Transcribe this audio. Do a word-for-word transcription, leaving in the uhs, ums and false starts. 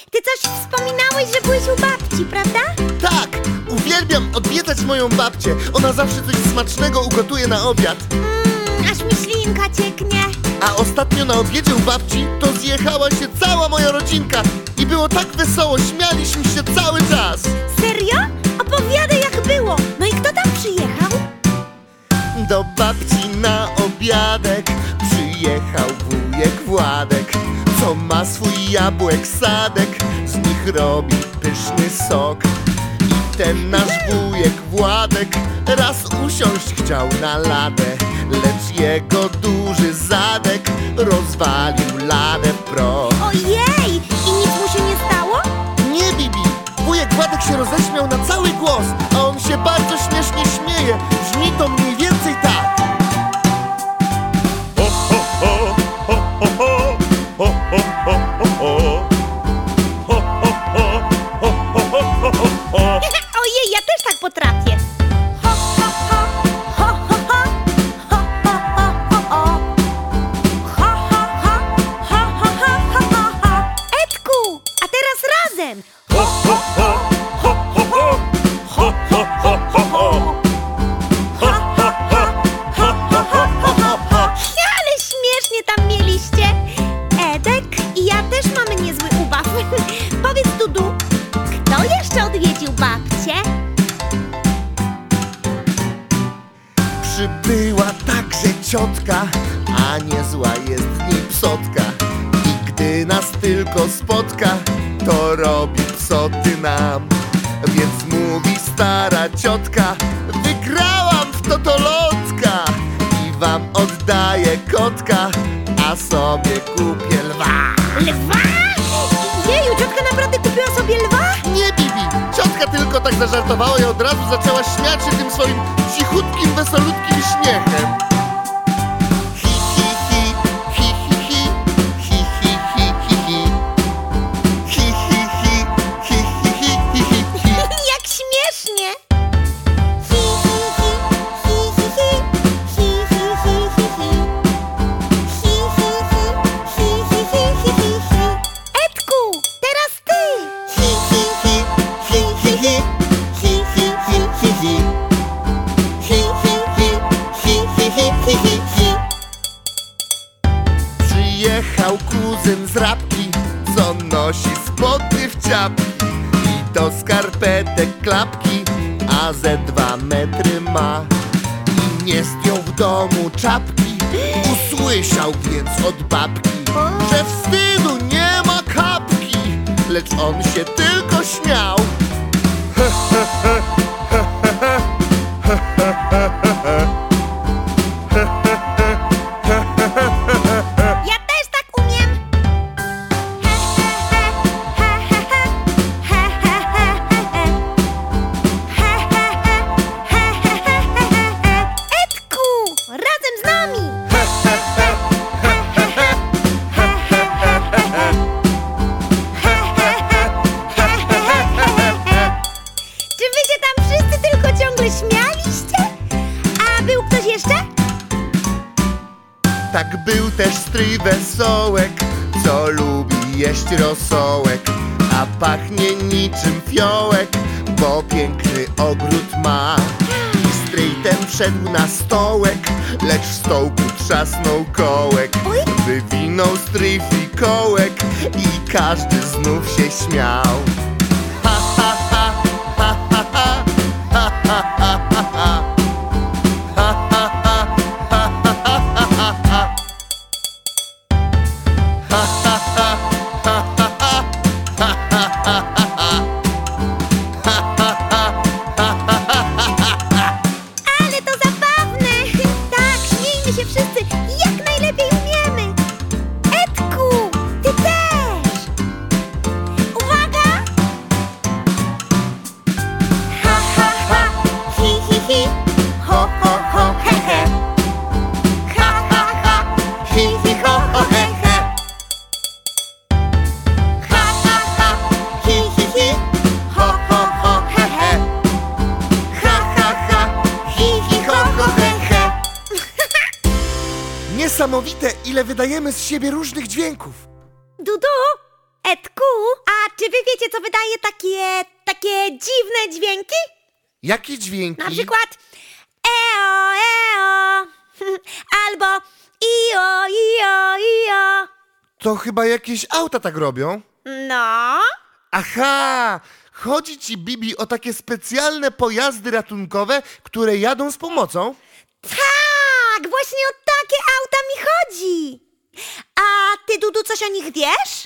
ty coś wspominałeś, że byłeś u babci, prawda? Tak, uwielbiam odwiedzać moją babcię. Ona zawsze coś smacznego ugotuje na obiad. Mmm, aż mi ślinka cieknie. A ostatnio na obiedzie u babci to zjechała się cała moja rodzinka. I było tak wesoło, śmialiśmy się cały czas. Serio? Opowiadaj, jak było. No i kto tam przyjechał? Do babci na obiadek przyjechał wujek Władek, co ma swój jabłek sadek, z nich robi pyszny sok. I ten nasz wujek Władek raz usiąść chciał na ladę, lecz jego duży zadek rozwalił ladę w proch. Ojej! I nic mu się nie stało? Nie, Bibi! Wujek Władek się roześmiał na cały głos, a on się bardzo śmiesznie śmieje. Brzmi to mniej więcej tak. Ojej, ja też tak potrafię. Ho, ho, ho, ho, ho, ho, ho, ho, ho, ho. Ho, ho, ho, ho, ho, ho, ho, ho. Edku, a teraz razem. Ho, ho, ho, ho, ho, ho. Ho, ho, ho, ho, ho. Ho, ho, ho, ho, ho, ho, ho, ho. Ale śmiesznie tam mieliście. Edek i ja też mamy niezły ubaw. Powiedz, Dudu, kto jeszcze odwiedził babcię? Przybyła także ciotka, a niezła jest w niej psotka. I gdy nas tylko spotka, to robi psoty nam. Więc mówi stara ciotka: wygrałam w totolotka i wam oddaję kotka, a sobie kupię lwa. Lwa? Jeju, ciotka naprawdę kupiła sobie lwa? Nie, Bibi! Ciotka tylko tak zażartowała i od razu zaczęła śmiać się tym swoim cichutkim, wesolutkim śmiechem. Hi, hi, hi, hi, hi, hi, hi, hi, hi, hi, hi. Hi, hi, hi, hi, hi, hi, hi, hi, hi. Jak śmiesznie! Hi, hi, hi, hi, hi, hi, hi, hi, hi, hi, hi. Hi, hi, hi, hi, hi, hi, hi, hi, hi. Edku, teraz ty! Hi, hi, hi, hi, hi, hi, hi, hi, hi, hi, hi. Hi, hi, hi, hi, hi, hi, hi, hi, hi. Przyjechał kuzyn z Rabki, co nosi spodnie w ciapki i do skarpetek klapki, a ze dwa metry ma. I nie zdjął w domu czapki, usłyszał więc od babki, że wstydu nie ma kapki, lecz on się tylko śmiał. Ja też tak umiem! He, he, he, he, he, he, he, he, he, he, he, he, he, he, he. Edku, razem z nami! Czy wy się tam wszyscy tylko ciągle śmialiście? A był ktoś jeszcze? Tak był też stryj Wesołek, co lubi jeść rosołek, a pachnie niczym fiołek, bo piękny ogród ma. I stryj ten wszedł na stołek, lecz w stołku trzasnął kołek. Oj. Wywinął stryj fikołek i każdy znów się śmiał. Ha, ha, ha, ha, ha, ha, ha, ha, ha, ha, ha. Ha, ha, ha, ha, ha, ha, ha, ha. Ha, ha, ha, ha, ha, ha, ha, ha, ha, ha, ha. Ha, ha, ha, ha, ha, ha, ha. Ale to zabawne! Tak, śmiejmy się wszyscy jak najlepiej umiemy! Edku, ty też! Uwaga! Ha, ha, ha, hi, hi, hi, ho, ho, ho, he, he. Ha, ha, ha, hi, hi, ho, ho, he, he. Ha, ha, ha, hi, hi, hi, ho, ho, ho, he, he. Ha, ha, ha, hi, hi, ho, ho, he, he. Niesamowite, ile wydajemy z siebie różnych dźwięków. Dudu, Edku, a czy wy wiecie, co wydaje takie, takie dziwne dźwięki? Jakie dźwięki? Na przykład eo, eo, albo io, io, io. To chyba jakieś auta tak robią. No, Aha! Chodzi ci, Bibi, o takie specjalne pojazdy ratunkowe, które jadą z pomocą? tak, właśnie o takie auta mi chodzi. A ty, Dudu, coś o nich wiesz?